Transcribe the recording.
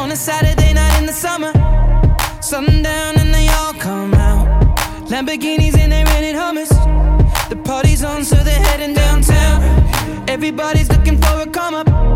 On a Saturday night in the summer, sundown and they all come out. Lamborghinis and they rented Hummers. The party's on, so they're heading downtown. Everybody's looking for a come up.